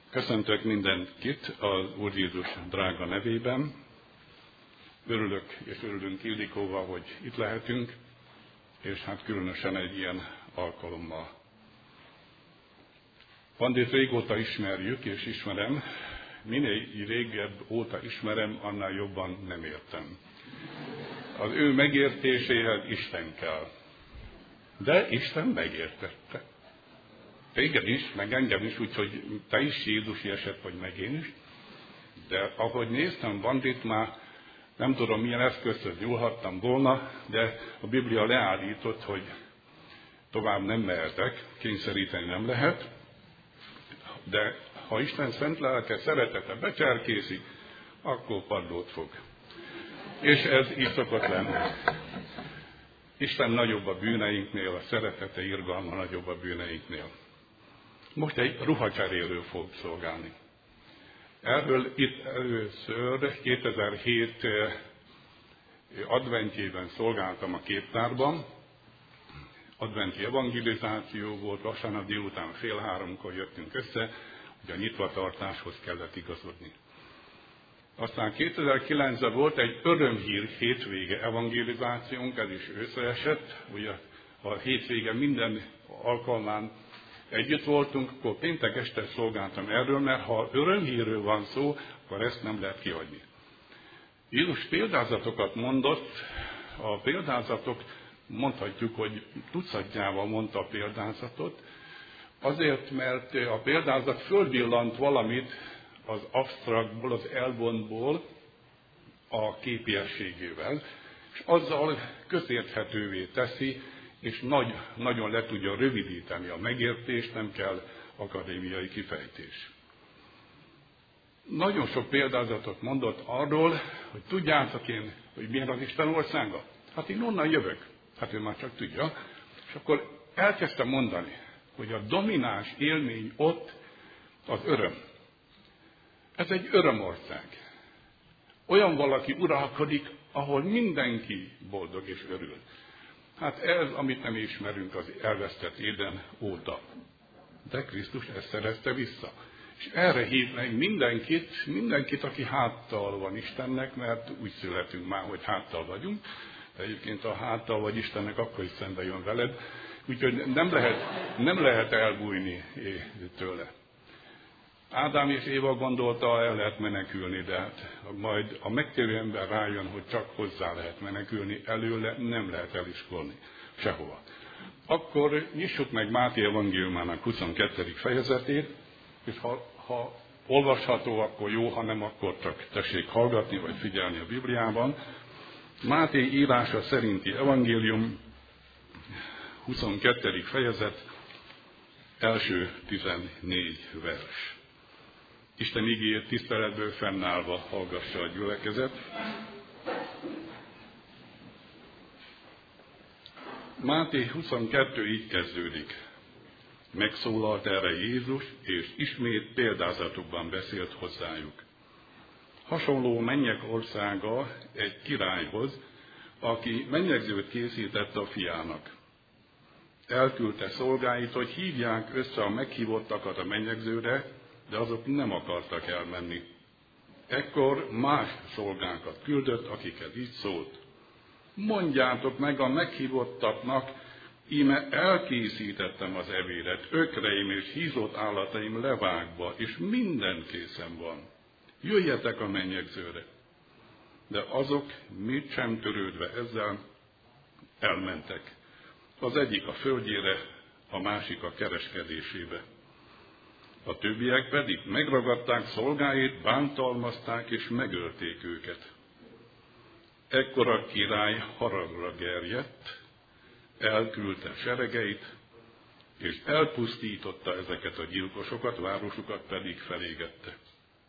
Köszöntök mindenkit az Úr Jézus drága nevében. Örülök és örülünk Ildikóval, hogy itt lehetünk, és hát különösen egy ilyen alkalommal. Vandét régóta ismerjük és ismerem, minél régebb óta ismerem, annál jobban nem értem. Az ő megértéséhez Isten kell. De Isten megértette. Téged is, meg engem is, úgyhogy te is jézusi eset vagy, meg én is. De ahogy néztem Vandit, már nem tudom, milyen eszközhöz nyúlhattam volna, de a Biblia leállított, hogy tovább nem mehetek, kényszeríteni nem lehet. De ha Isten szent lelke szeretete becserkészik, akkor padlót fog. És ez így szokott lenni. Isten nagyobb a bűneinknél, a szeretete, irgalma nagyobb a bűneinknél. Most egy ruhacserélről fog szolgálni. Erről itt először 2007 adventjében szolgáltam a képtárban. Adventi evangelizáció volt, vasárnap délután 2:30 jöttünk össze, hogy a nyitvatartáshoz kellett igazodni. Aztán 2009-ben volt egy örömhír hétvége evangelizációnk, ez is összeesett, ugye a hétvége minden alkalmán együtt voltunk, akkor péntek este szolgáltam erről, mert ha örömhírről van szó, akkor ezt nem lehet kihagyni. Jézus példázatokat mondott, a példázatok mondhatjuk, hogy tucatjával mondta a példázatot, azért, mert a példázat fölvillant valamit az absztraktból, az elvontból a képiességével, és azzal közérthetővé teszi, és nagyon le tudja rövidíteni a megértést, nem kell akadémiai kifejtés. Nagyon sok példázatot mondott arról, hogy tudjátok én, hogy milyen az Isten országa? Hát én onnan jövök. Hát ő már csak tudja. És akkor elkezdtem mondani, hogy a domináns élmény ott az öröm. Ez egy örömország. Olyan valaki uralkodik, ahol mindenki boldog és örül. Hát ez, amit nem ismerünk az elvesztett Éden óta. De Krisztus ezt szerezte vissza. És erre hív meg mindenkit, aki háttal van Istennek, mert úgy születünk már, hogy háttal vagyunk. De egyébként a háttal vagy Istennek akkor is szembe jön veled. Úgyhogy nem lehet elbújni tőle. Ádám és Éva gondolta, el lehet menekülni, de hát majd a megtérő ember rájön, hogy csak hozzá lehet menekülni, előle nem lehet eliskolni sehova. Akkor nyissuk meg Máté evangéliumának 22. fejezetét, és ha olvasható, akkor jó, ha nem, akkor csak tessék hallgatni, vagy figyelni a Bibliában. Máté írása szerinti evangélium, 22. fejezet, első 14 vers. Isten igéjét tiszteletből fennállva hallgassa a gyülekezet. Máté 22 így kezdődik. Megszólalt erre Jézus, és ismét példázatokban beszélt hozzájuk. Hasonló mennyek országa egy királyhoz, aki mennyegzőt készített a fiának. Elküldte szolgáit, hogy hívják össze a meghívottakat a mennyegzőre, de azok nem akartak elmenni. Ekkor más szolgákat küldött, akiket így szólt. Mondjátok meg a meghívottaknak, íme elkészítettem az ebédet, ökreim és hízott állataim levágva, és minden készen van. Jöjjetek a mennyegzőre. De azok mit sem törődve ezzel elmentek. Az egyik a földjére, a másik a kereskedésébe. A többiek pedig megragadták szolgáit, bántalmazták és megölték őket. Ekkor a király haragra gerjedt, elküldte seregeit, és elpusztította ezeket a gyilkosokat, városukat pedig felégette.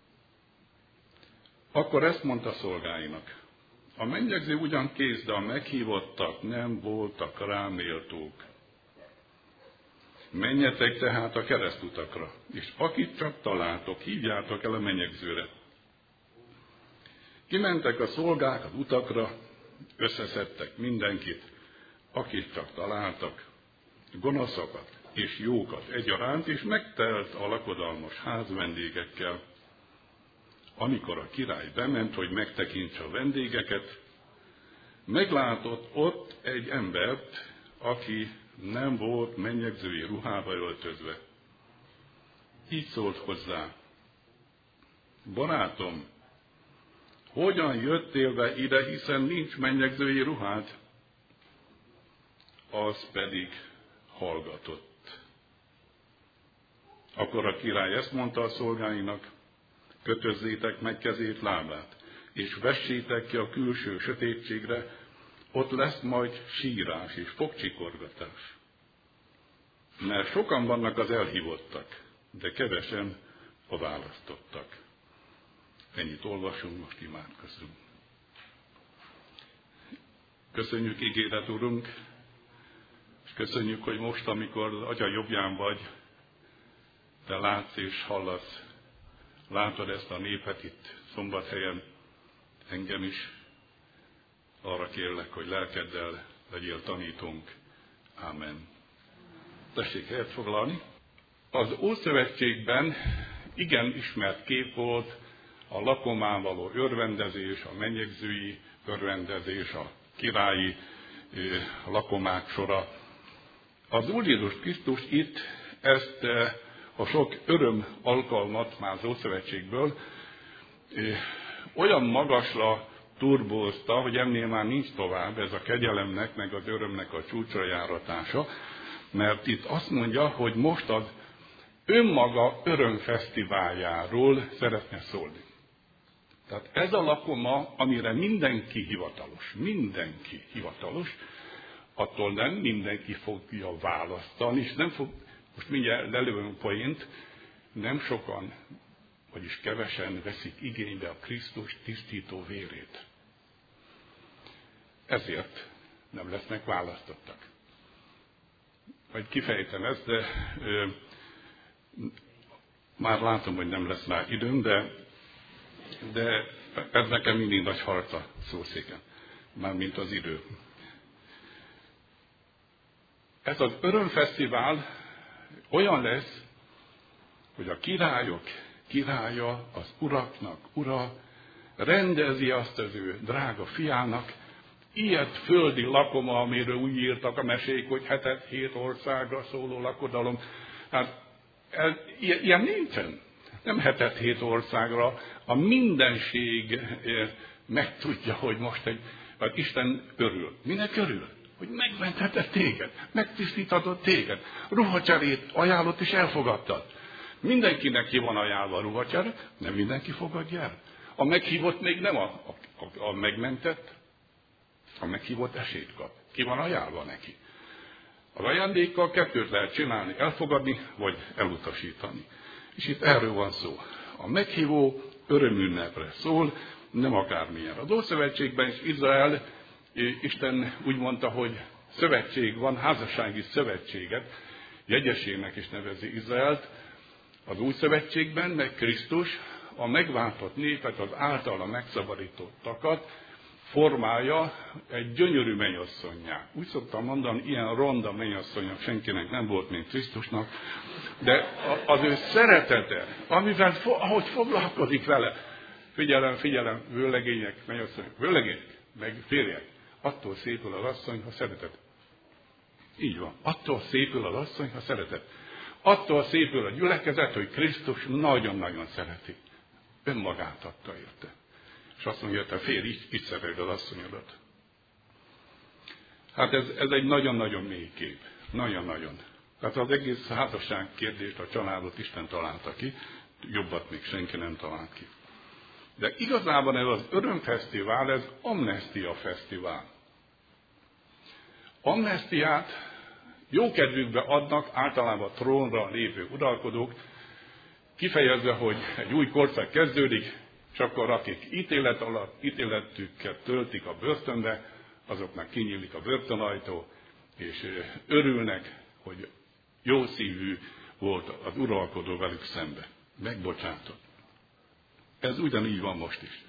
Akkor ezt mondta szolgáinak: a mennyegző ugyan kész, de a meghívottak nem voltak rá méltók. Menjetek tehát a keresztutakra, és akit csak találtok, hívjátok el a mennyegzőre. Kimentek a szolgák az utakra, összeszedtek mindenkit, akit csak találtak, gonoszokat, és jókat egyaránt, és megtelt a lakodalmas ház vendégekkel. Amikor a király bement, hogy megtekintse a vendégeket, meglátott ott egy embert, aki nem volt mennyegzői ruhába öltözve. Így szólt hozzá: barátom, hogyan jöttél be ide, hiszen nincs mennyegzői ruhád? Az pedig hallgatott. Akkor a király ezt mondta a szolgáinak: kötözzétek meg kezét, lábát, és vessétek ki a külső sötétségre, ott lesz majd sírás és fogcsikorgatás. Mert sokan vannak az elhívottak, de kevesen a választottak. Ennyit olvasunk, most imádkozzunk. Köszönjük, ígéret Urunk, és köszönjük, hogy most, amikor az Atya jobbján vagy, te látsz és hallasz, látod ezt a népet itt Szombathelyen, engem is. Arra kérlek, hogy lelkeddel legyél tanítónk. Ámen. Tessék helyet foglalni. Az Ószövetségben igen ismert kép volt a lakomán való örvendezés, a mennyegzői örvendezés, a királyi lakomák sora. Az Úr Jézus Krisztus itt ezt a sok öröm alkalmat már az Ószövetségből olyan magasra turbózta, hogy ennél már nincs tovább ez a kegyelemnek, meg az örömnek a csúcsra járatása, mert itt azt mondja, hogy most az önmaga örömfesztiváljáról szeretne szólni. Tehát ez a lakoma, amire mindenki hivatalos, attól nem mindenki fogja választani, és nem fog, most mindjárt lelövöm poént, nem sokan, vagyis kevesen veszik igénybe a Krisztus tisztító vérét. Ezért nem lesznek választottak. Majd kifejtem ezt, de már látom, hogy nem lesz már időm, de ez nekem mindig nagy harca szószéken, mármint az idő. Ez az örömfesztivál olyan lesz, hogy a királyok királya, az uraknak ura rendezi azt az ő drága fiának, ilyet földi lakoma, amiről úgy írtak a mesék, hogy 7 országra szóló lakodalom. Hát ilyen nincsen. Nem 7 országra. A mindenség megtudja, hogy most az Isten örül. Minek örül? Hogy megmenthetett téged, megtisztíthatott téged, ruhacserét ajánlott és elfogadtad. Mindenkinek ki van ajánlva a ruhacsere, nem mindenki fogadja el. A meghívott még nem a megmentett, a meghívott esélyt kap. Ki van ajánlva neki. Az ajándékkal kettőt lehet csinálni, elfogadni, vagy elutasítani. És itt erről van szó. A meghívó örömünnepre szól, nem akármilyen. Az Ószövetségben is Izrael, Isten úgy mondta, hogy szövetség van, házassági szövetséget, jegyesének is nevezi Izraelt. Az Új Szövetségben, meg Krisztus a megváltott népet, az általa megszabadítottakat formálja egy gyönyörű mennyasszonnyá. Úgy szoktam mondani, ilyen ronda mennyasszonynak senkinek nem volt, mint Krisztusnak, de az ő szeretete, amivel, ahogy foglalkozik vele, figyelem, vőlegények, mennyasszonyok, vőlegények, meg férjek, attól szépül az asszony, ha szeretet. Így van, attól szépül az asszony, ha szeretet. Attól szépül a gyülekezet, hogy Krisztus nagyon-nagyon szereti. Önmagát adta érte. És azt mondja, hogy te férj, így szereted az asszonyodat. Hát ez egy nagyon-nagyon mély kép. Nagyon-nagyon. Tehát az egész házasság kérdést, a családot Isten találta ki, jobbat még senki nem talált ki. De igazából ez az örömfesztivál, ez amnestia fesztivál. Amnestiát jókedvükbe adnak általában trónra lévő uralkodók, kifejezve, hogy egy új korszak kezdődik, és akkor akik ítélet alatt ítéletüket töltik a börtönbe, azoknak kinyílik a börtönajtó, és örülnek, hogy jó szívű volt az uralkodó velük szembe. Megbocsátott. Ez ugyanígy van most is.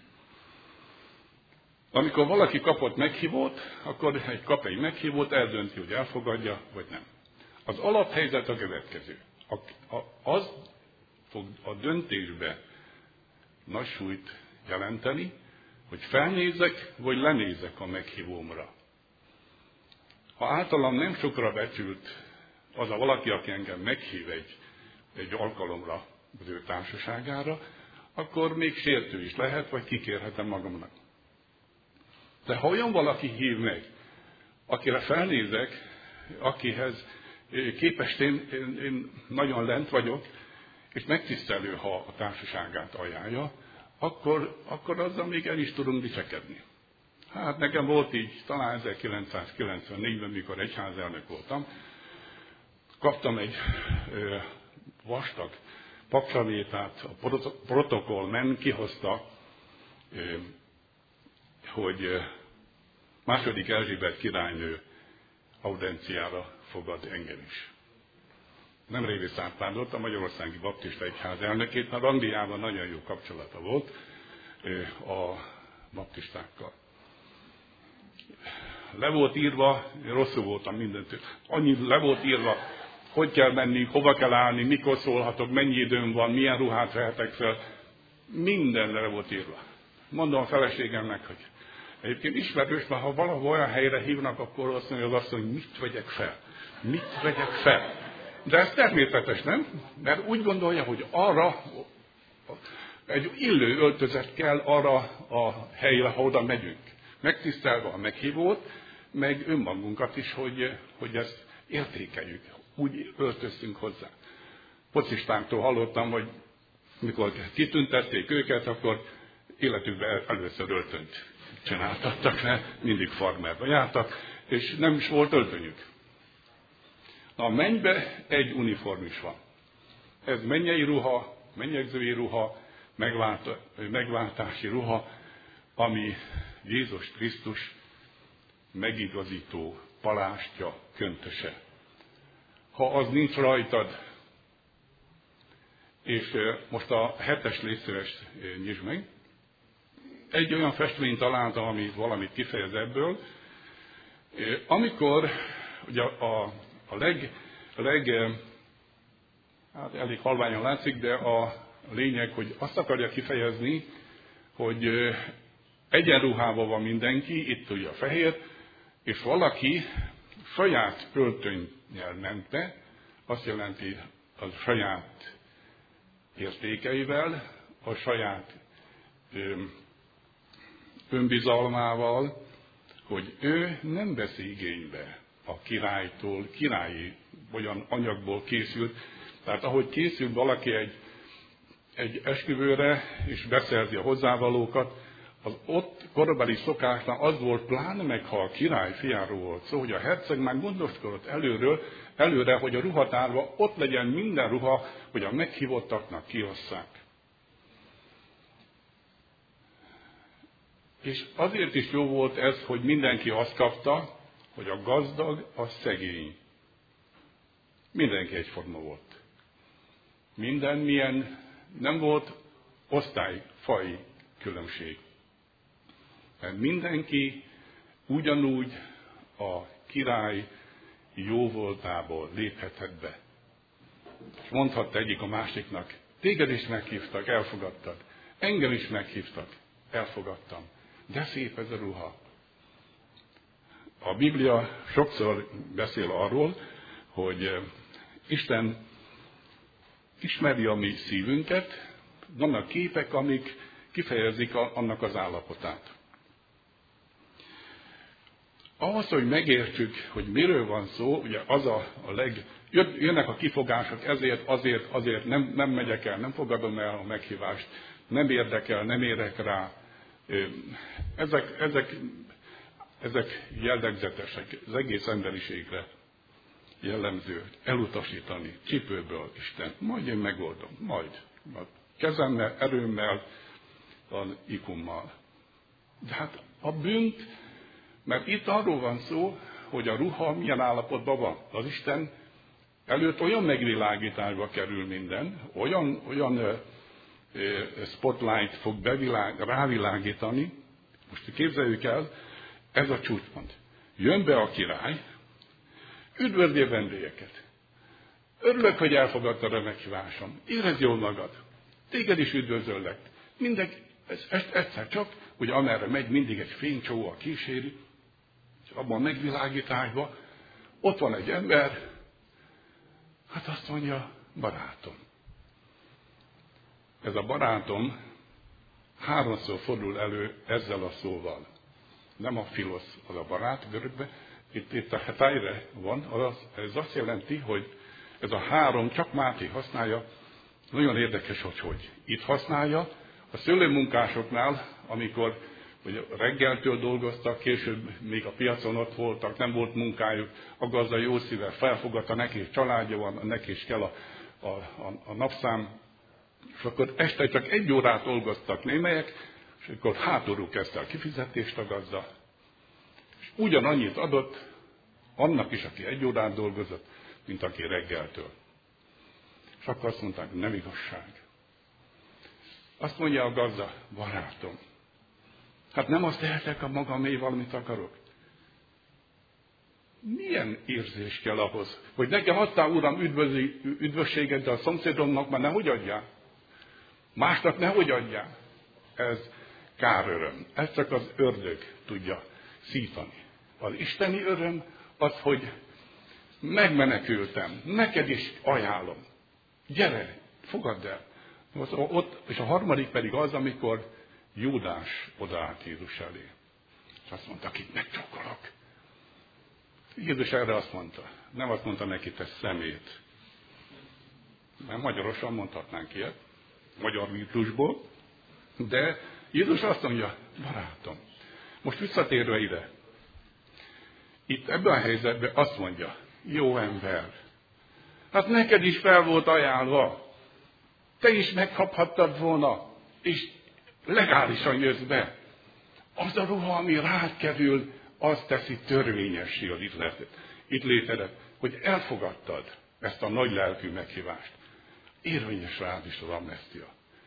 Amikor valaki kapott meghívót, akkor kap egy meghívót, eldönti, hogy elfogadja, vagy nem. Az alaphelyzet a következő. Az fog a döntésbe nagy súlyt jelenteni, hogy felnézek, vagy lenézek a meghívómra. Ha általam nem sokra becsült az a valaki, aki engem meghív egy alkalomra az ő társaságára, akkor még sértő is lehet, vagy kikérhetem magamnak. De ha olyan valaki hív meg, akire felnézek, akihez képest én nagyon lent vagyok, és megtisztelő, ha a társaságát ajánlja, akkor azzal még el is tudunk dicsekedni. Hát nekem volt így, talán 1994-ben, mikor egyházelnök voltam, kaptam egy vastag papsavétát, a protokollmen kihozta, hogy II. Erzsébet királynő audenciára fogad engem is. Nemrég átvándort a Magyarországi Baptista Egyház elnökét, mert Angliában nagyon jó kapcsolata volt a baptistákkal. Le volt írva, rosszul voltam mindentől, annyi le volt írva, hogy kell menni, hova kell állni, mikor szólhatok, mennyi időm van, milyen ruhát vehetek fel, mindenre volt írva. Mondom a feleségemnek, hogy egyébként ismerős, mert ha valahol olyan helyre hívnak, akkor azt mondja az asszony, hogy mit vegyek fel? Mit vegyek fel? De ez természetes, nem? Mert úgy gondolja, hogy arra egy illő öltözet kell arra a helyre, ha oda megyünk. Megtisztelve a meghívót, meg önmagunkat is, hogy ezt értékeljük. Úgy öltöztünk hozzá. Focistánktól hallottam, hogy mikor kitüntették őket, akkor életükben először öltönyt csináltattak, mert mindig farmerba jártak, és nem is volt öltönyük. A mennybe egy uniform is van. Ez mennyei ruha, mennyegzői ruha, megváltási ruha, ami Jézus Krisztus megigazító palástja, köntöse. Ha az nincs rajtad, és most a 7-es létszövest nyisd meg, egy olyan festményt találtam, ami valamit kifejez ebből, amikor ugye hát elég halványan látszik, de a lényeg, hogy azt akarja kifejezni, hogy egyenruhában van mindenki, itt ugye a fehér, és valaki saját öltönnyel ment be, azt jelenti a saját értékeivel, a saját önbizalmával, hogy ő nem veszi igénybe a királytól, királyi olyan anyagból készült. Tehát ahogy készül valaki egy esküvőre, és beszerzi a hozzávalókat, az ott korabeli szokásnál az volt, pláne meg ha a király fiáról volt szó, hogy a herceg már gondoskodott előre, hogy a ruhatárban ott legyen minden ruha, hogy a meghívottaknak kiosszák. És azért is jó volt ez, hogy mindenki azt kapta, hogy a gazdag, a szegény. Mindenki egyforma volt. Nem volt osztályfaj különbség. Mert mindenki ugyanúgy a király jóvoltából léphetett be. És mondhatta egyik a másiknak, téged is meghívtak, elfogadtad. Engem is meghívtak, elfogadtam. De szép ez a ruha. A Biblia sokszor beszél arról, hogy Isten ismeri a mi szívünket, vannak képek, amik kifejezik annak az állapotát. Ahhoz, hogy megértsük, hogy miről van szó, ugye az jönnek a kifogások, ezért, azért nem megyek el, nem fogadom el a meghívást, nem érdekel, nem érek rá. Ezek jellegzetesek, az egész emberiségre jellemző, elutasítani, csipőből Isten. Majd én megoldom, majd. A kezemmel, erőmmel, az ikummal. De hát a bűnt, mert itt arról van szó, hogy a ruha milyen állapotban van. Az Isten előtt olyan megvilágításba kerül minden, olyan spotlight fog rávilágítani. Most képzeljük el, ez a csúcspont. Jön be a király, üdvözli a vendégeket. Örülök, hogy elfogadtad a meghívásom. Érezd jól magad. Téged is üdvözöllek. Egyszer csak, ugye amerre megy, mindig egy fénycsóval kíséri, és abban a megvilágításban ott van egy ember, hát azt mondja, barátom. Ez a barátom 3-szor fordul elő ezzel a szóval. Nem a filosz az a barát görögbe, itt a hetájre van, ez azt jelenti, hogy ez a 3 csak Máté használja, nagyon érdekes, hogy itt használja, a szőlőmunkásoknál, amikor ugye reggeltől dolgoztak, később még a piacon ott voltak, nem volt munkájuk, a gazda jó szívvel felfogadta, neki is családja van, neki is kell a napszám, és akkor este csak 1 órát dolgoztak némelyek, és akkor hátulról kezdte a kifizetést a gazda, és ugyanannyit adott annak is, aki 1 órát dolgozott, mint aki reggeltől. És akkor azt mondták, nem igazság. Azt mondja a gazda, barátom, hát nem azt tehetek a magaméval, amit akarok. Milyen érzés kell ahhoz, hogy nekem adtál, Uram, üdvösséget, de a szomszédomnak már nehogy adjál. Másnak nehogy adjál. Ez káröröm. Ez csak az ördög tudja szítani. Az isteni öröm az, hogy megmenekültem, neked is ajánlom. Gyere, fogadd el. És a harmadik pedig az, amikor Júdás odaállt Jézus elé. És azt mondta, akit megcsókolok. Jézus erre azt mondta. Nem azt mondta neki, te szemét. Mert magyarosan mondhatnánk ilyet, magyar rítusból. De Jézus azt mondja, barátom, most visszatérve ide. Itt ebben a helyzetben azt mondja, jó ember, hát neked is fel volt ajánlva. Te is megkaphattad volna, és legálisan jössz be. Az a ruha, ami rád kerül, az teszi törvényessé az itt létedet, hogy elfogadtad ezt a nagy lelkű meghívást. Érvényes rád is az amnestia.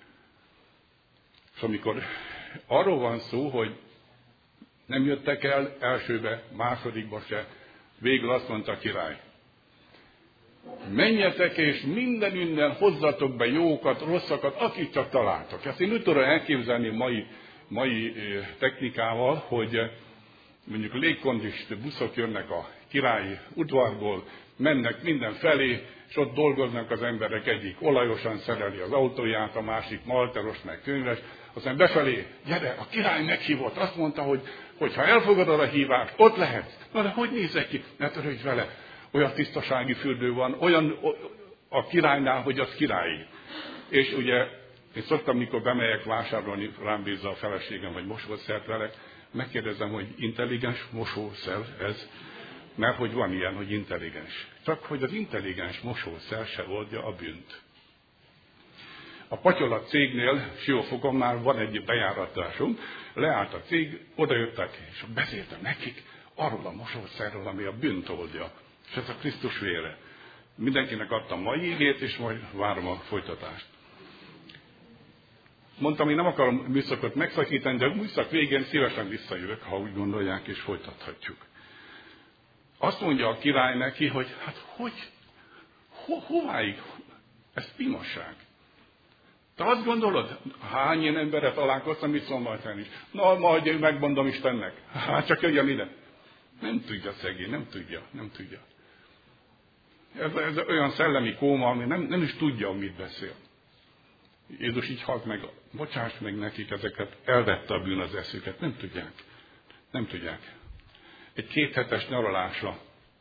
És amikor arról van szó, hogy nem jöttek el elsőbe, másodikba se, végül azt mondta a király, menjetek és mindenünnen hozzatok be jókat, rosszakat, akit csak találtok. Ezt én úgy tudom elképzelni mai technikával, hogy mondjuk légkondis buszok jönnek a királyi udvarból, mennek mindenfelé, és ott dolgoznak az emberek, egyik olajosan szereli az autóját, a másik malteros, meg könyves, aztán befelé, gyere, a király meghívott, azt mondta, hogy ha elfogadod a hívást, ott lehetsz. Na de hogy nézek ki? Ne törődj vele. Olyan tisztasági fürdő van, olyan a királynál, hogy az királyi. És ugye, én szoktam, mikor bemegyek vásárolni, rám bízza a feleségem, vagy mosószert velek, megkérdezem, hogy intelligens mosószer ez, mert hogy van ilyen, hogy intelligens. Csak hogy az intelligens mosószer se oldja a bűnt. A Patyolat cégnél, Siófokomnál van egy bejáratásunk, leállt a cég, odajöttek, és beszéltem nekik arról a mosószerről, ami a bűnt oldja. És ez a Krisztus vére. Mindenkinek adtam mai igét, és majd várom a folytatást. Mondtam, én nem akarom műszakot megszakítani, de a műszak végén szívesen visszajövök, ha úgy gondolják, és folytathatjuk. Azt mondja a király neki, hogy hát hováig? Ez pimasság. Te azt gondolod, hány ilyen emberre találkoztam, mit szombatán is? Na, majd én megmondom Istennek. Hát csak jöjjön ide. Nem tudja szegény, nem tudja. Ez olyan szellemi kóma, ami nem is tudja, mit beszél. Jézus így halt meg, bocsáss meg nekik ezeket, elvette a bűn az eszüket. Nem tudják. Egy 2 hetes nyaralásra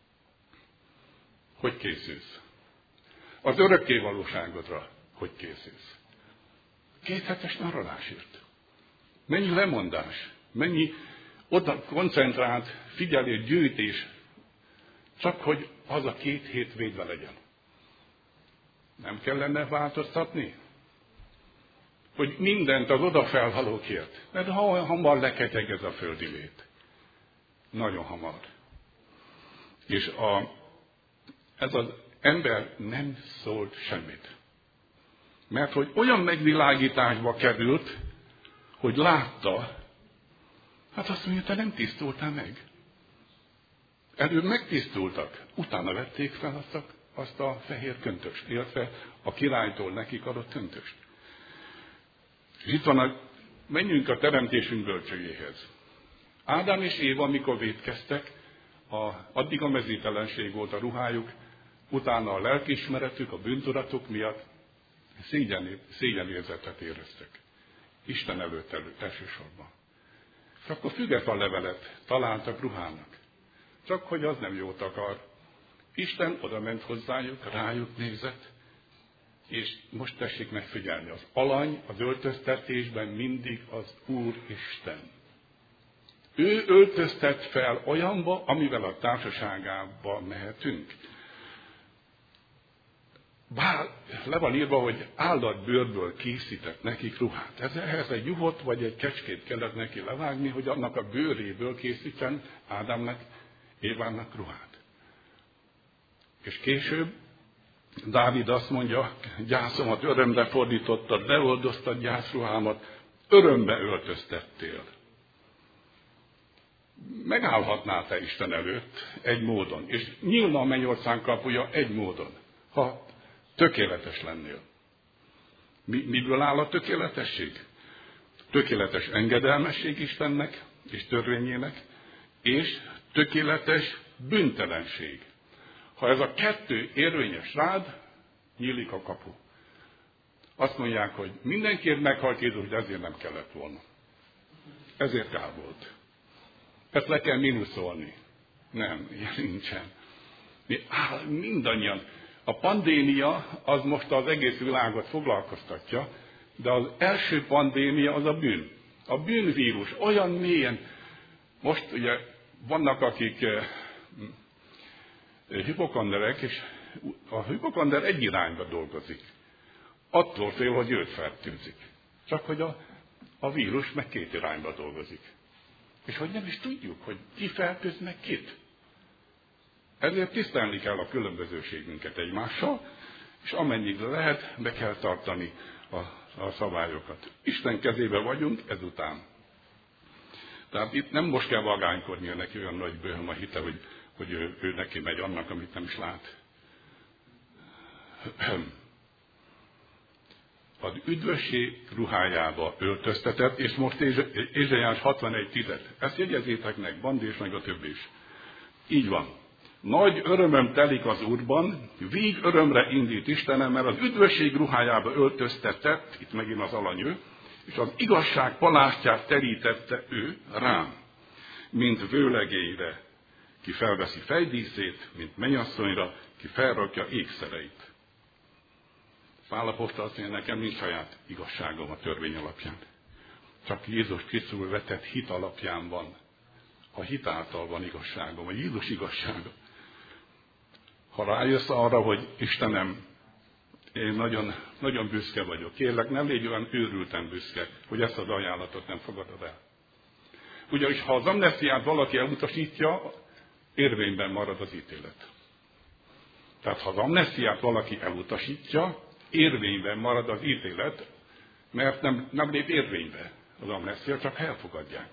hogy készülsz? Az örökké valóságodra hogy készülsz? 2 hetes nyaralásért. Mennyi lemondás, mennyi oda koncentrált, figyelő, gyűjtés, csak hogy az a 2 hét védve legyen. Nem kellene változtatni? Hogy mindent az odafelhalókért. Mert hamar leketeg ez a földi lét. Nagyon hamar. És ez az ember nem szólt semmit. Mert hogy olyan megvilágításba került, hogy látta, hát azt mondja, te nem tisztultál meg. Előbb megtisztultak, utána vették fel azt a azt a fehér köntöst, illetve a királytól nekik adott köntöst. És itt van, menjünk a teremtésünk bölcsőjéhez. Ádám és Éva, amikor vétkeztek, addig a mezítelenség volt a ruhájuk, utána a lelkiismeretük, a bűntudatuk miatt szégyenérzetet éreztek. Isten előtt elsősorban. És akkor független levelet találtak ruhának. Csak hogy az nem jót akar. Isten oda ment hozzájuk, rájuk nézett, és most tessék megfigyelni, az alany az öltöztetésben mindig az Úr Isten. Ő öltöztet fel olyanba, amivel a társaságába mehetünk. Bár le van írva, hogy állatbőrből készített nekik ruhát. Ehhez egy juhot vagy egy kecskét kellett neki levágni, hogy annak a bőréből készítsen Ádámnak, Évának ruhát. És később Dávid azt mondja, gyászomat örömre fordítottad, leoldoztad gyászruhámat, örömbe öltöztettél. Megállhatnál te Isten előtt egy módon, és nyílna a mennyország kapuja egy módon, ha tökéletes lennél. Miből áll a tökéletesség? Tökéletes engedelmesség Istennek és törvényének, és tökéletes bűntelenség. Ha ez a kettő érvényes rád, nyílik a kapu. Azt mondják, hogy mindenkiért meghalt Jézus, de ezért nem kellett volna. Ezért kár volt. Ezt le kell mínuszolni. Nem, ilyen nincsen. Mindannyian. A pandémia az most az egész világot foglalkoztatja, de az első pandémia az a bűn. A bűnvírus olyan mélyen, most ugye vannak akik hipokonderek, és a hipokonder egy irányba dolgozik. Attól fél, hogy őt fertőzik. Csak hogy a vírus meg két irányba dolgozik. És hogy nem is tudjuk, hogy ki fertőz meg kit. Ezért tisztelni kell a különbözőségünket egymással, és amennyire lehet, be kell tartani a szabályokat. Isten kezébe vagyunk ezután. Tehát itt nem most kell vagánykodni, neki olyan nagy bőhöm a hite, hogy ő neki megy annak, amit nem is lát. Az üdvösség ruhájába öltöztetett, és most Ézsaiás 61:10. Ezt jegyezzétek meg, Bandi és meg a többi is. Így van. Nagy örömöm telik az Úrban, víg örömre indít Istenem, mert az üdvösség ruhájába öltöztetett, itt megint az alany ő, és az igazság palástját terítette ő rám, mint vőlegényre, ki felveszi fejdíszét, mint mennyasszonyra, ki felrakja ékszereit. Pál apostol azt mondja, nekem nincs saját igazságom a törvény alapján. Csak Jézus Krisztusból vetett hit alapján van. A hit által van igazságom, a Jézus igazsága. Ha rájössz arra, hogy Istenem, én nagyon, nagyon büszke vagyok. Kérlek, nem légy olyan őrülten büszke, hogy ezt az ajánlatot nem fogadod el. Ugyanis ha az amnesztiát valaki elutasítja, érvényben marad az ítélet. Tehát ha az amnesztiát valaki elutasítja, érvényben marad az ítélet, mert nem lép érvénybe az amnesztia, csak elfogadják.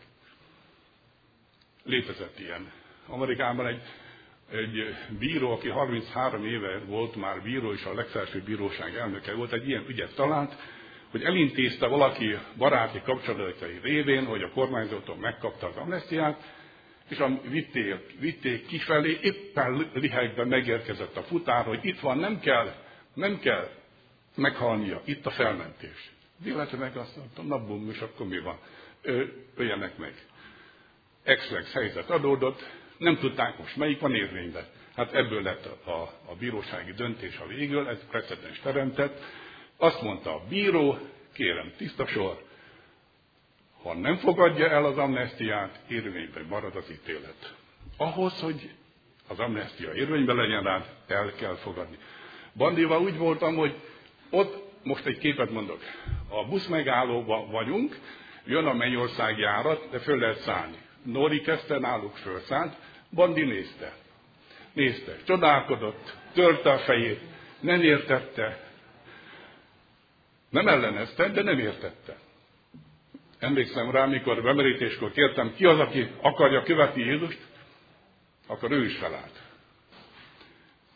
Létezett ilyen. Amerikában egy bíró, aki 33 éve volt már bíró, és a legfelsőbb bíróság elnöke volt, egy ilyen ügyet talált, hogy elintézte valaki baráti kapcsolatai révén, hogy a kormányzaton megkapta az amnesztiát, és vitték kifelé, éppen lihegben megérkezett a futár, hogy itt van, nem kell meghalnia, itt a felmentés. Véletlenül meg azt mondtam, na bum, és akkor mi van? Öljenek meg. Ex-lex helyzet adódott, nem tudták most melyik van érvényben. Hát ebből lett a bírósági döntés a végül, ez precedens teremtett. Azt mondta a bíró, kérem, tiszta sor, ha nem fogadja el az amnesztiát, érvényben marad az ítélet. Ahhoz, hogy az amnesztia érvényben legyen rád, el kell fogadni. Bandival úgy voltam, hogy ott, most egy képet mondok, a busz megállóban vagyunk, jön a Mennyország járat, de föl lehet szállni. Nóri kezdte, náluk fölszállt, Bandi nézte, csodálkodott, törte a fejét, nem értette, nem ellenezte, de nem értette. Emlékszem rá, mikor bemerítéskor kértem, ki az, aki akarja követni Jézust, akkor ő is felállt.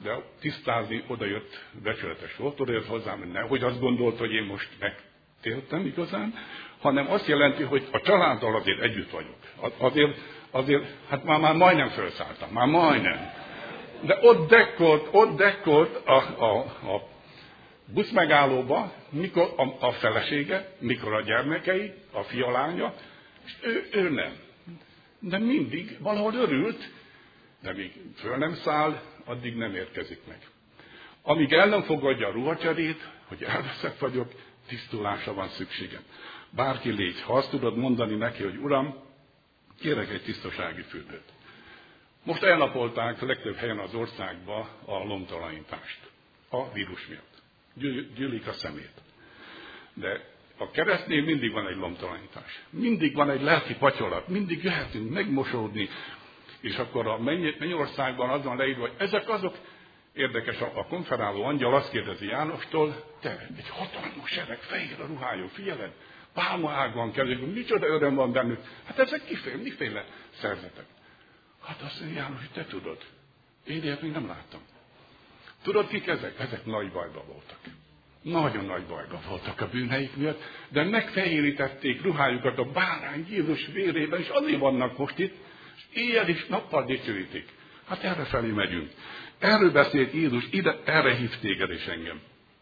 de tisztázni odajött, becsületes volt, odajött hozzám, hogy nehogy azt gondolt, hogy én most megtértem igazán, hanem azt jelenti, hogy a családdal azért együtt vagyok. Azért hát már majdnem felszálltam, már majdnem. De ott dekkolt a buszmegállóba, mikor a felesége, mikor a gyermekei, a fia, lánya, és ő nem. De mindig valahol örült, de még föl nem száll, addig nem érkezik meg. Amíg el nem fogadja a ruhacserét, hogy elveszett vagyok, tisztulásra van szükségem. Bárki légy, ha azt tudod mondani neki, hogy Uram, kérek egy tisztasági fürdőt. Most elnapolták legtöbb helyen az országba a lomtalanítást. A vírus miatt. Gyűlik a szemét. De a keresztnél mindig van egy lomtalanítás. Mindig van egy lelki patyolat. Mindig jöhetünk megmosódni. És akkor a Mennyországban az van leírva, hogy ezek azok, érdekes, a konferáló angyal azt kérdezi Jánostól, te, egy hatalmas sereg, fehér a ruhájú, figyeled, pálmaágon kezdődik, micsoda öröm van bennük. Hát ezek miféle szerzetek? Hát azt mondja János, hogy te tudod. Én ilyet még nem láttam. Tudod, kik ezek? Ezek nagy bajban voltak. Nagyon nagy bajban voltak a bűneik miatt, de megfehérítették ruhájukat a bárány Jézus vérében, és azért vannak most itt, és éjjel és nappal dicsőítik. Hát erre felé megyünk. Erről beszélt Jézus, erre hív téged és engem.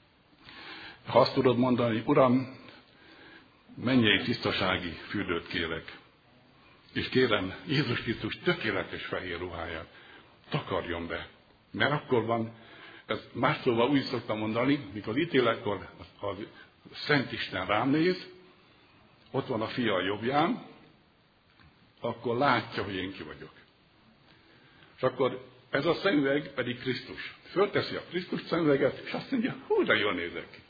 Ha azt tudod mondani, Uram, mennyei tisztasági fürdőt kérek, és kérem Jézus Krisztus tökéletes fehér ruháját, takarjon be. Mert akkor van, ez más szóval úgy szoktam mondani, mikor ítéletkor a Szent Isten rám néz, ott van a fia a jobbján, akkor látja, hogy én ki vagyok. És akkor ez a szemüveg pedig Krisztus. Fölteszi a Krisztus szemüveget, és azt mondja, hú, de jól nézel ki.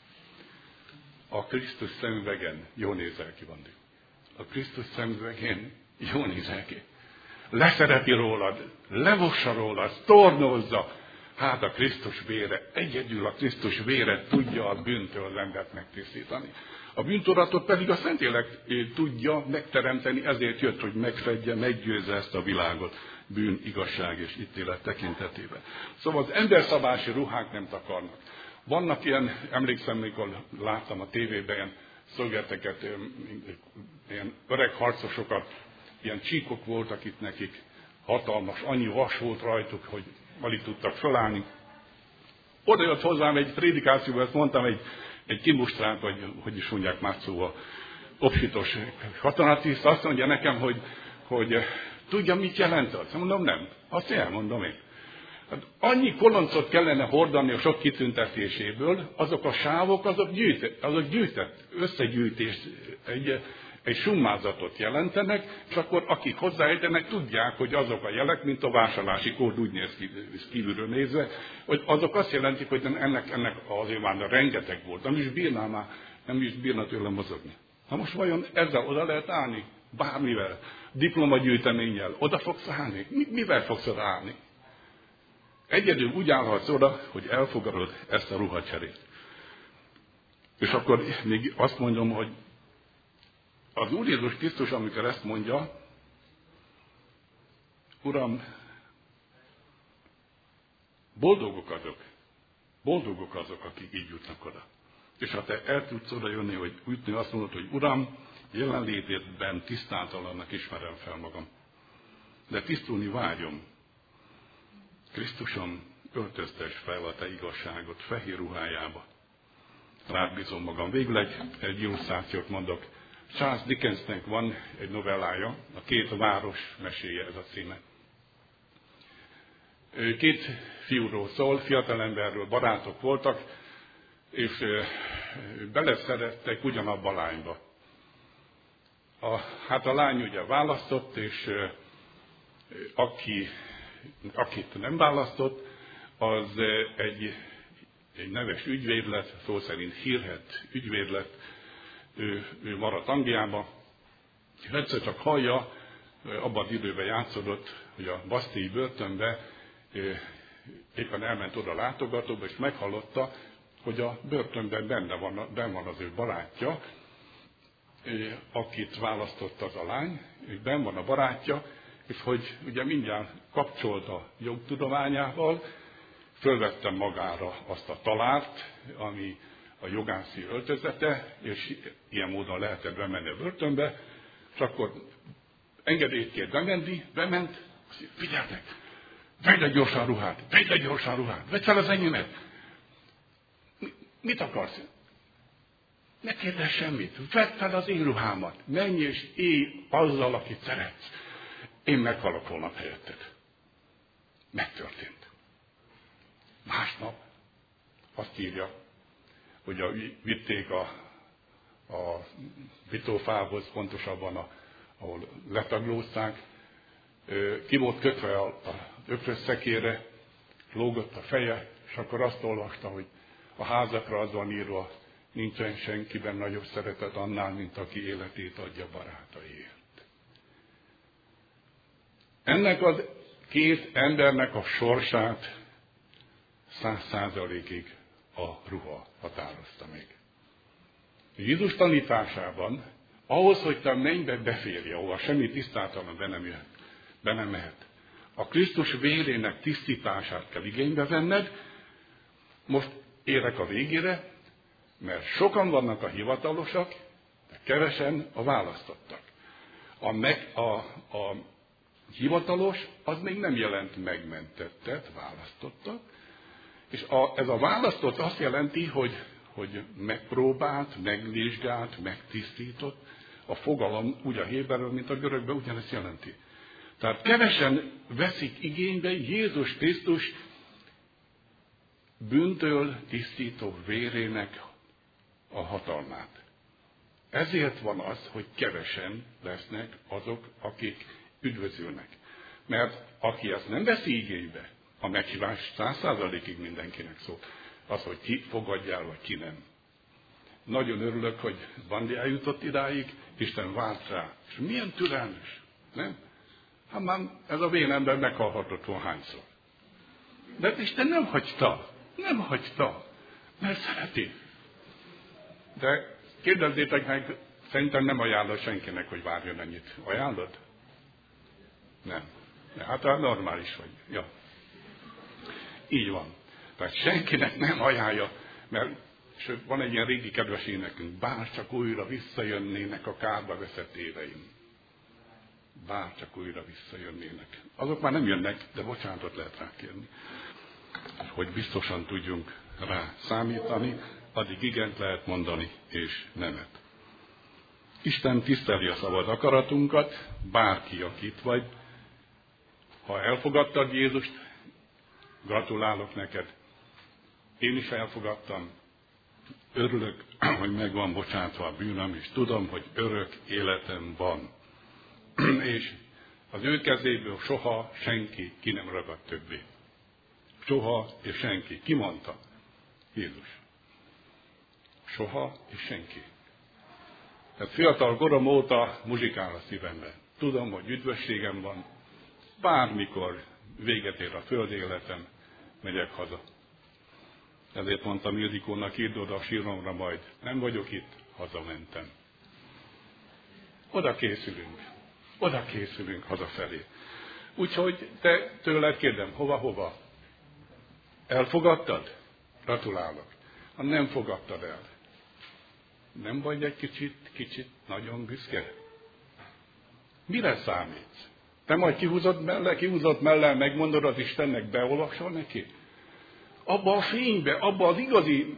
A Krisztus szemüvegen jól nézel ki, Vandi. A Krisztus szemüvegén jól nézel ki. Leszereti rólad, levossa rólad, tornózza. Hát a Krisztus vére, egyedül a Krisztus vére tudja a bűntől az embert megtisztítani. A bűntudatot pedig a Szentlélek tudja megteremteni, ezért jött, hogy megfedje, meggyőzze ezt a világot bűn, igazság és ítélet tekintetében. Szóval az emberszabási ruhák nem takarnak. Vannak ilyen, emlékszem, mikor láttam a tévében ilyen szögeteket, ilyen öreg harcosokat, ilyen csíkok voltak itt nekik, hatalmas, annyi vas volt rajtuk, hogy alig tudtak fölállni. Oda jött hozzám egy prédikációban, ezt mondtam, egy kimusztrált, vagy hogy is mondják már szóval, obsitos katonatiszt, azt mondja nekem, hogy tudja, mit jelent az? Mondom, nem. Azt elmondom én. Hát annyi koloncot kellene hordani a sok kitüntetéséből, azok a sávok, azok gyűjtett összegyűjtés, egy summázatot jelentenek, és akkor akik hozzáértenek, tudják, hogy azok a jelek, mint a vásárlási kód úgy néz ki kívülről nézve, hogy azok azt jelentik, hogy ennek azért már rengeteg volt, nem is bírna tőle mozogni. Na most vajon ezzel oda lehet állni? Bármivel, diplomagyűjteménnyel, oda fogsz állni? Mivel fogsz oda állni? Egyedül úgy állhatsz oda, hogy elfogadod ezt a ruhacserét. És akkor még azt mondom, hogy az Úr Jézus Krisztus, amikor ezt mondja, Uram, boldogok azok, akik így jutnak oda. És ha te el tudsz oda jönni, hogy ütni, azt mondod, hogy Uram, jelenlétedben tisztátalannak ismerem fel magam. De tisztulni vágyom. Krisztusom, öltöztes fel a te igazságot fehér ruhájába. Rád bízom magam. Végül egy illusztrációt mondok. Charles Dickensnek van egy novellája, a Két város meséje, ez a címe. Két fiúról szól, fiatalemberről, barátok voltak, és beleszerettek ugyanabba a lányba. Hát a lány ugye választott, és akit nem választott, az egy neves ügyvéd lett, szó szerint hírhedt ügyvéd lett, ő maradt Angliába, és egyszer csak hallja, abban az időben játszódott, hogy a Bastille börtönbe éppen elment oda látogatóba, és meghallotta, hogy a börtönben benn van az ő barátja, akit választott az a lány, és benn van a barátja, és hogy ugye mindjárt kapcsolt a jogtudományával, fölvettem magára azt a talárt, ami a jogászi öltözete, és ilyen módon lehetett bemenni a börtönbe, és akkor engedélyt kért bemenni, bement, azt mondja, figyeltek, vedd egy gyorsan ruhát, vedd fel az enyémet. Mit akarsz? Ne kérdezz semmit, vedd fel az én ruhámat, menj és élj azzal, akit szeretsz. Én meghalok holnap helyetted. Megtörtént. Másnap azt írja, hogy vitték a vitófához, pontosabban ahol letaglózták, ki volt kötve az ökrös szekérre, lógott a feje, és akkor azt olvasta, hogy a házakra az van írva, nincsen senkiben nagyobb szeretet annál, mint aki életét adja barátaiért. Ennek az két embernek a sorsát 100%-ig a ruha határozta meg. Jézus tanításában ahhoz, hogy te a mennybe beférj, ahova semmi tisztátalan be nem mehet, a Krisztus vérének tisztítását kell igénybe venned. Most érek a végére, mert sokan vannak a hivatalosak, de kevesen a választottak. A hivatalos az még nem jelent megmentettet, választottak, és ez a választott azt jelenti, hogy megpróbált, megvizsgált, megtisztított. A fogalom úgy a héberül, mint a görögben ugyanezt jelenti. Tehát kevesen veszik igénybe Jézus Krisztus bűntől tisztító vérének a hatalmát. Ezért van az, hogy kevesen lesznek azok, akik üdvözülnek. Mert aki ezt nem veszi igénybe, a meghívás 100%-ig mindenkinek szól. Az, hogy ki fogadja el, vagy ki nem. Nagyon örülök, hogy Bandi eljutott idáig, Isten várt rá. És milyen türelmes, nem? Hát már ez a vén ember meghalhatott volna hányszor. De Isten nem hagyta, mert szereti. De kérdezzétek meg, szerintem nem ajánlod senkinek, hogy várjon ennyit. Ajánlod? Nem. Hát normális vagy. Ja. Így van. Tehát senkinek nem ajánlja, mert sőt, van egy ilyen régi kedves énekünk, bár csak újra visszajönnének a kárba veszett éveim. Bár csak újra visszajönnének. Azok már nem jönnek, de bocsánatot lehet rá kérni. Hogy biztosan tudjunk rá számítani, addig igent lehet mondani, és nemet. Isten tiszteli a szabad akaratunkat, bárki, aki itt vagy. Ha elfogadtad Jézust, gratulálok neked. Én is elfogadtam. Örülök, hogy meg van bocsátva a bűnöm, és tudom, hogy örök életem van. És az ő kezéből soha senki ki nem ragad többé. Soha és senki. Ki mondta? Jézus. Soha és senki. Tehát fiatal korom óta muzsikál a szívemben. Tudom, hogy üdvösségem van. Bármikor véget ér a földéletem, megyek haza. Ezért mondtam Ildikónak, írd oda a síromra majd. Nem vagyok itt, hazamentem. Oda készülünk hazafelé. Úgyhogy te tőled kérdem, hova? Elfogadtad? Gratulálok. Ha nem fogadtad el, nem vagy egy kicsit nagyon büszke? Mire számítsz? Te majd kihúzott mellel megmondod az Istennek, beolvasol neki? Abba a fénybe, abba az igazi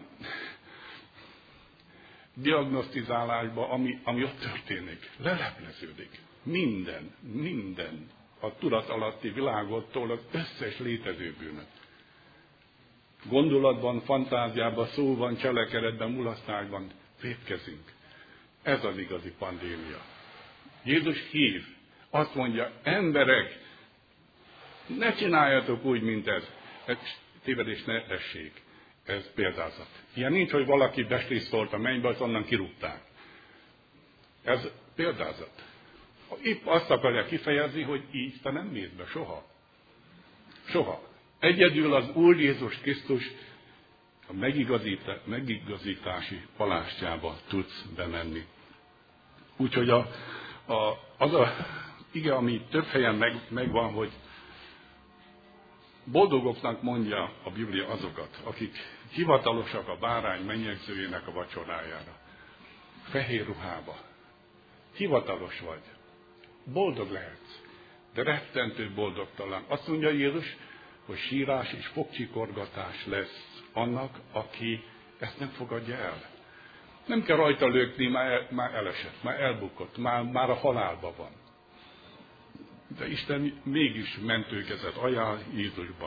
diagnosztizálásba, ami ott történik, lelepleződik. Minden a tudat alatti világottól az összes létező bűnöt. Gondolatban, fantáziában, szóban, cselekedetben, mulasztásban vétkezünk. Ez az igazi pandémia. Jézus hív, azt mondja, emberek, ne csináljatok úgy, mint ez. Tévedés ne essék. Ez példázat. Ilyen nincs, hogy valaki beslisztolt a mennybe, azt onnan kirúgták. Ez példázat. Épp azt akarja kifejezni, hogy így te nem mész be soha. Egyedül az Úr Jézus Krisztus a megigazítási palástjába tudsz bemenni. Úgyhogy az a ige, ami több helyen megvan, hogy Boldogoknak mondja a Biblia azokat, akik hivatalosak a bárány mennyegzőjének a vacsorájára. Fehér ruhába. Hivatalos vagy. Boldog lehetsz, de rettentő boldogtalan. Azt mondja Jézus, hogy sírás és fogcsikorgatás lesz annak, aki ezt nem fogadja el. Nem kell rajta lökni, már elesett, már elbukott, már a halálban van. De Isten mégis mentőkezet ajánl Jézusban.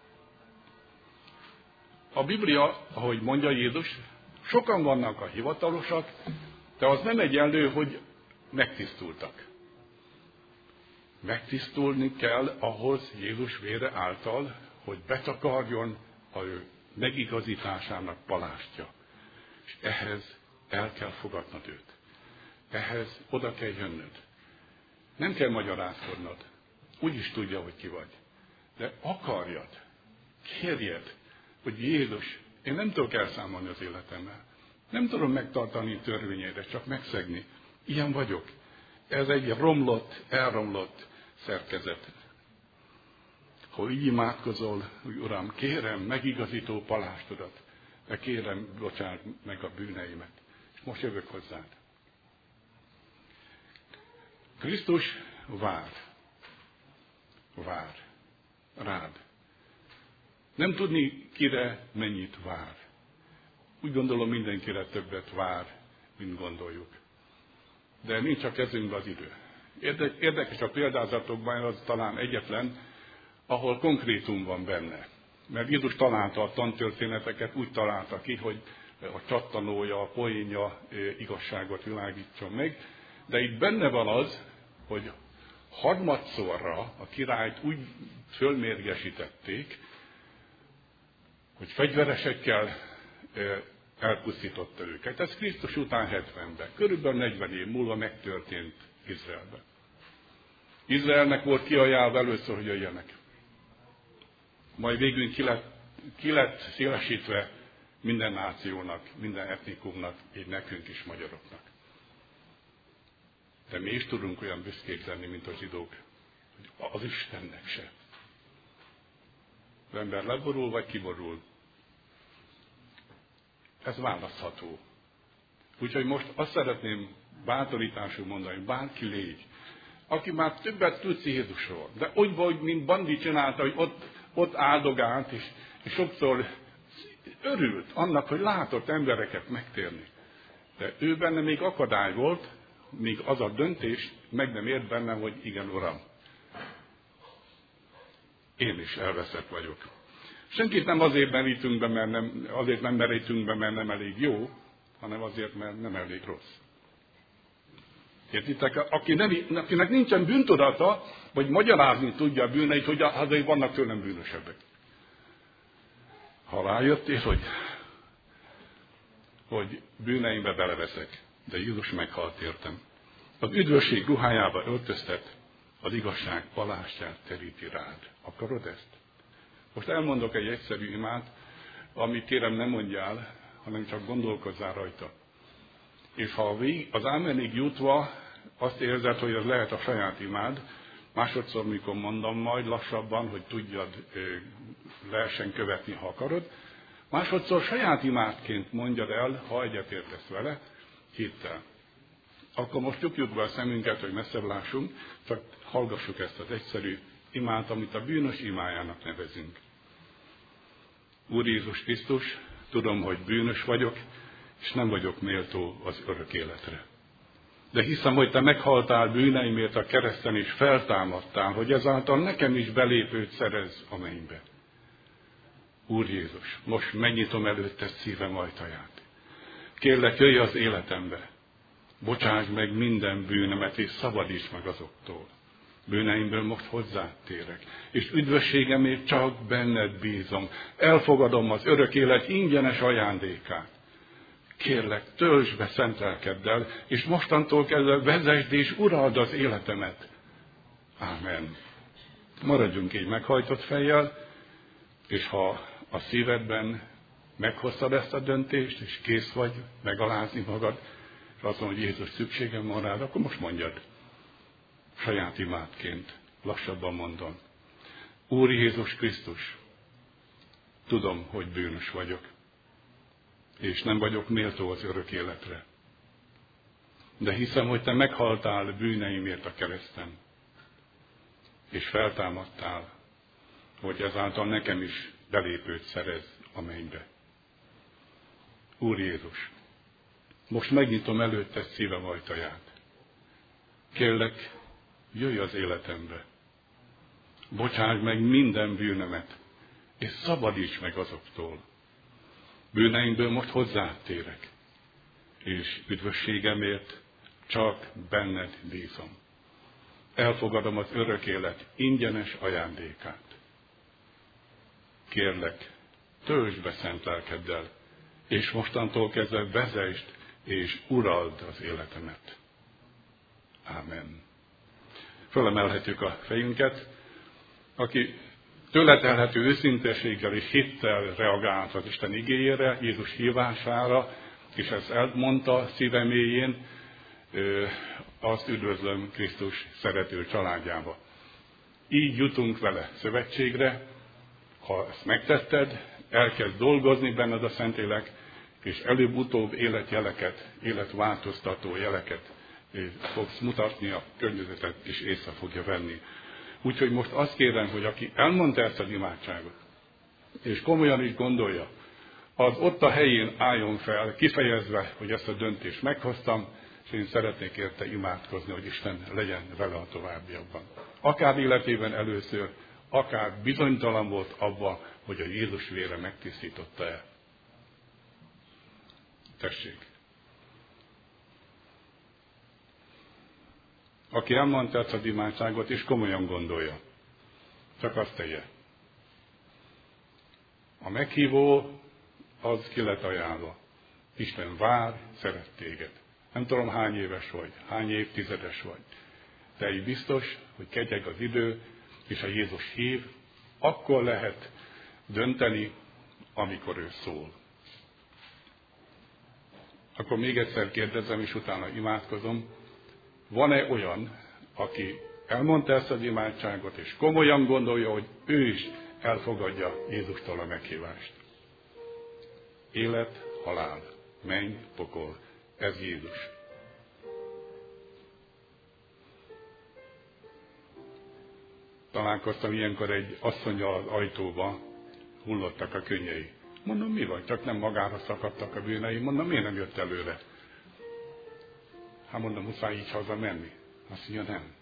A Biblia, ahogy mondja Jézus, sokan vannak a hivatalosak, de az nem egyenlő, hogy megtisztultak. Megtisztulni kell ahhoz Jézus vére által, hogy betakarjon a ő megigazításának palástja. És ehhez el kell fogadnod őt. Ehhez oda kell jönnöd. Nem kell magyarázkodnod. Úgy is tudja, hogy ki vagy. De akarjad, kérjed, hogy Jézus, én nem tudok elszámolni az életemmel. Nem tudom megtartani törvényeire, csak megszegni. Ilyen vagyok. Ez egy romlott, elromlott szerkezet. Ha így imádkozol, hogy Uram, kérem megigazító palástodat, de kérem, bocsáss meg a bűneimet. És most jövök hozzád. Krisztus vár rád. Nem tudni, kire mennyit vár. Úgy gondolom, mindenkire többet vár, mint gondoljuk. De nincs a kezünkben az idő. Érdekes a példázatokban, az talán egyetlen, ahol konkrétum van benne. Mert Jézus találta a tantörténeteket, úgy találta ki, hogy a csattanója, a poénja igazságot világítson meg. De itt benne van az, hogy harmadszorra a királyt úgy fölmérgesítették, hogy fegyveresekkel elpusztította őket. Ez Krisztus után 70-ben, körülbelül 40 év múlva megtörtént Izraelben. Izraelnek volt kiajánlva először, hogy jöjjenek. Majd végül ki lett szélesítve minden nációnak, minden etnikumnak, így nekünk is, magyaroknak. De mi is tudunk olyan büszkék lenni, mint a zsidók, hogy az Istennek se. Az ember leborul, vagy kiborul. Ez választható. Úgyhogy most azt szeretném bátorításul mondani, hogy bárki légy, aki már többet tudsz Jézusról, de úgy vagy, mint Bandi csinálta, hogy ott áldogált, és sokszor örült annak, hogy látott embereket megtérni. De ő benne még akadály volt, míg az a döntés meg nem ért bennem, hogy igen, Uram, én is elveszett vagyok. Senkit nem azért merítünk be, mert nem elég jó, hanem azért, mert nem elég rossz. Értitek? Akinek nincsen bűntudata, vagy magyarázni tudja a bűneit, hogy azért vannak tőlem bűnösebbek. Ha rájöttél, hogy bűneimbe beleveszek, de Jézus meghalt értem. Az üdvösség ruhájába öltöztet, az igazság palástját teríti rád. Akarod ezt? Most elmondok egy egyszerű imát, amit kérem nem mondjál, hanem csak gondolkozzál rajta. És ha az ámenig jutva azt érzed, hogy ez lehet a saját imád, másodszor, mikor mondom majd lassabban, hogy tudjad, lehessen követni, ha akarod, másodszor saját imádként mondjad el, ha egyetértesz vele, hittel. Akkor most csukjuk be a szemünket, hogy messzebb lássunk, csak hallgassuk ezt az egyszerű imát, amit a bűnös imájának nevezünk. Úr Jézus Krisztus, tudom, hogy bűnös vagyok, és nem vagyok méltó az örök életre. De hiszem, hogy te meghaltál bűneimért a kereszten, és feltámadtál, hogy ezáltal nekem is belépőt szerez a mennybe. Úr Jézus, most megnyitom előtted szívem ajtaját. Kérlek, jöjj az életembe. Bocsáss meg minden bűnemet, és szabadíts meg azoktól. Bűneimből most hozzád térek, és üdvösségemért csak benned bízom. Elfogadom az örök élet ingyenes ajándékát. Kérlek, töltsd be szent lelkeddel, és mostantól kezdve vezesd és urald az életemet. Ámen. Maradjunk így meghajtott fejjel, és ha a szívedben meghoztad ezt a döntést, és kész vagy megalázni magad, és azt mondod, hogy Jézus, szükségem van rád, akkor most mondjad. Saját imádként, lassabban mondom. Úr Jézus Krisztus, tudom, hogy bűnös vagyok, és nem vagyok méltó az örök életre. De hiszem, hogy te meghaltál bűneimért a kereszten, és feltámadtál, hogy ezáltal nekem is belépőt szerez a mennybe. Úr Jézus, most megnyitom előtted szívem ajtaját. Kérlek, jöjj az életembe. Bocsáss meg minden bűnömet, és szabadíts meg azoktól. Bűneimből most hozzád térek, és üdvösségemért csak benned bízom. Elfogadom az örök élet ingyenes ajándékát. Kérlek, töltsd be szent lelkeddel, és mostantól kezdve vezesd és urald az életemet. Ámen. Fölemelhetjük a fejünket, aki tőle telhető őszintességgel és hittel reagált az Isten igéjére, Jézus hívására, és ezt elmondta szíve mélyén, azt üdvözlöm Krisztus szerető családjába. Így jutunk vele szövetségre, ha ezt megtetted, elkezd dolgozni benned a Szentlélek, és előbb-utóbb életjeleket, életváltoztató jeleket fogsz mutatni, a környezetet is észre fogja venni. Úgyhogy most azt kérem, hogy aki elmondta ezt az imádságot, és komolyan is gondolja, az ott a helyén álljon fel, kifejezve, hogy ezt a döntést meghoztam, és én szeretnék érte imádkozni, hogy Isten legyen vele a továbbiakban. Akár életében először, akár bizonytalan volt abba, hogy a Jézus vére megtisztította-e. Tessék! Aki elmondta ezt az imádságot, és komolyan gondolja, csak azt tegye. A meghívó az ki lett ajánlva. Isten vár, szeret téged. Nem tudom, hány éves vagy, hány évtizedes vagy. De így biztos, hogy ketyeg az idő, és a Jézus hív, akkor lehet dönteni, amikor ő szól. Akkor még egyszer kérdezem, és utána imádkozom, van-e olyan, aki elmondta ezt az imádságot, és komolyan gondolja, hogy ő is elfogadja Jézustól a meghívást? Élet, halál, menny, pokol, ez Jézus. Találkoztam ilyenkor egy asszonnyal az ajtóba, hullottak a könnyei. Mondom, mi van? Csak nem magára szakadtak a bűnei. Mondom, miért nem jött előre? Hát mondom, muszáj így haza menni. Azt mondja, nem.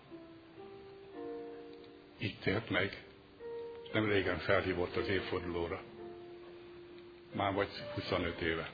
Így tért meg. Nem régen felhívott az évfordulóra. Már vagy 25 éve.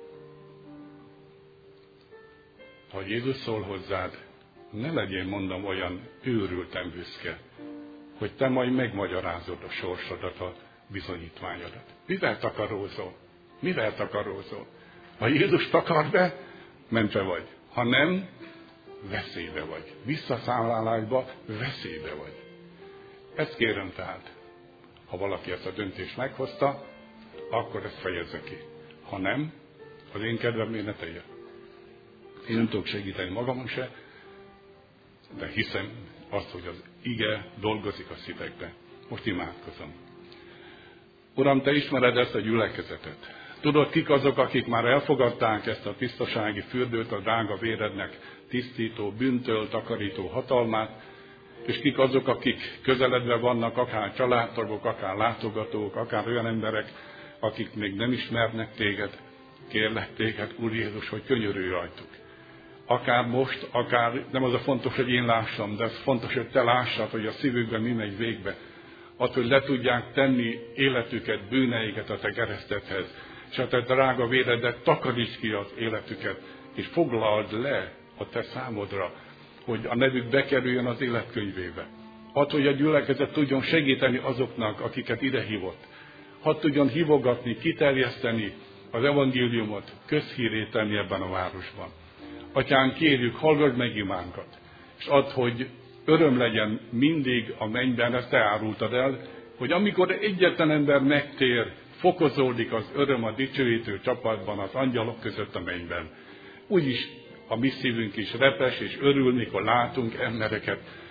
Ha Jézus szól hozzád, ne legyél, mondom, olyan őrülten büszke, hogy te majd megmagyarázod a sorsodat, a bizonyítványodat. Mivel takarózol? Mivel takarózol? Ha Jézus takar be, mentve vagy. Ha nem, veszélybe vagy. Visszaszállálásba veszélybe vagy. Ezt kérem tehát. Ha valaki ezt a döntést meghozta, akkor ezt fejezze ki. Ha nem, az én kedvemnél ne tegye. Én nem tudok segíteni magamon se, de hiszem azt, hogy az ige dolgozik a szívekbe. Most imádkozom. Uram, te ismered ezt a gyülekezetet. Tudod, kik azok, akik már elfogadták ezt a tisztasági fürdőt, a drága vérednek tisztító, bűntől takarító hatalmát, és kik azok, akik közeledve vannak, akár családtagok, akár látogatók, akár olyan emberek, akik még nem ismernek téged. Kérlek téged, Úr Jézus, hogy könyörülj rajtuk. Akár most, akár nem az a fontos, hogy én lássam, de az fontos, hogy te lássad, hogy a szívükben mi megy végbe. Az, hogy le tudják tenni életüket, bűneiket a te keresztedhez, és a te drága véredet takaríts ki az életüket, és foglald le a te számodra, hogy a nevük bekerüljön az életkönyvébe. Hadd, hogy a gyülekezet tudjon segíteni azoknak, akiket ide hívott. Hadd tudjon hívogatni, kiterjeszteni az evangéliumot, közhírét tenni ebben a városban. Atyán, kérjük, hallgass meg imánkat, és add, hogy öröm legyen mindig a mennyben, ezt te árultad el, hogy amikor egyetlen ember megtér, fokozódik az öröm a dicsőítő csapatban, az angyalok között a mennyben. Úgyis a mi szívünk is repes és örül, mikor látunk embereket,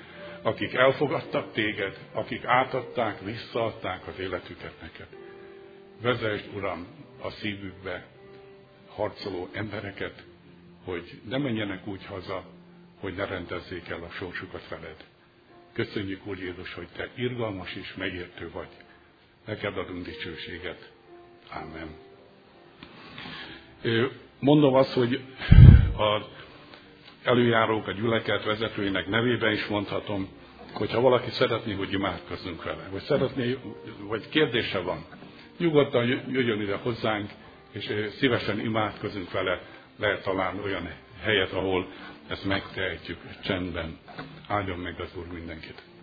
akik elfogadtak téged, akik átadták, visszaadták az életüket neked. Vezesd, Uram, a szívükbe harcoló embereket, hogy ne menjenek úgy haza, hogy ne rendezzék el a sorsukat veled. Köszönjük, Úr Jézus, hogy te irgalmas és megértő vagy. Neked adunk dicsőséget. Ámen. Mondom azt, hogy az előjárók, a gyülekezet vezetőinek nevében is mondhatom, hogyha valaki szeretné, hogy imádkozzunk vele, vagy szeretné, vagy kérdése van, nyugodtan jöjjön ide hozzánk, és szívesen imádkozunk vele, lehet talán olyan helyet, ahol ezt megtehetjük csendben. Áldjon meg az Úr mindenkit.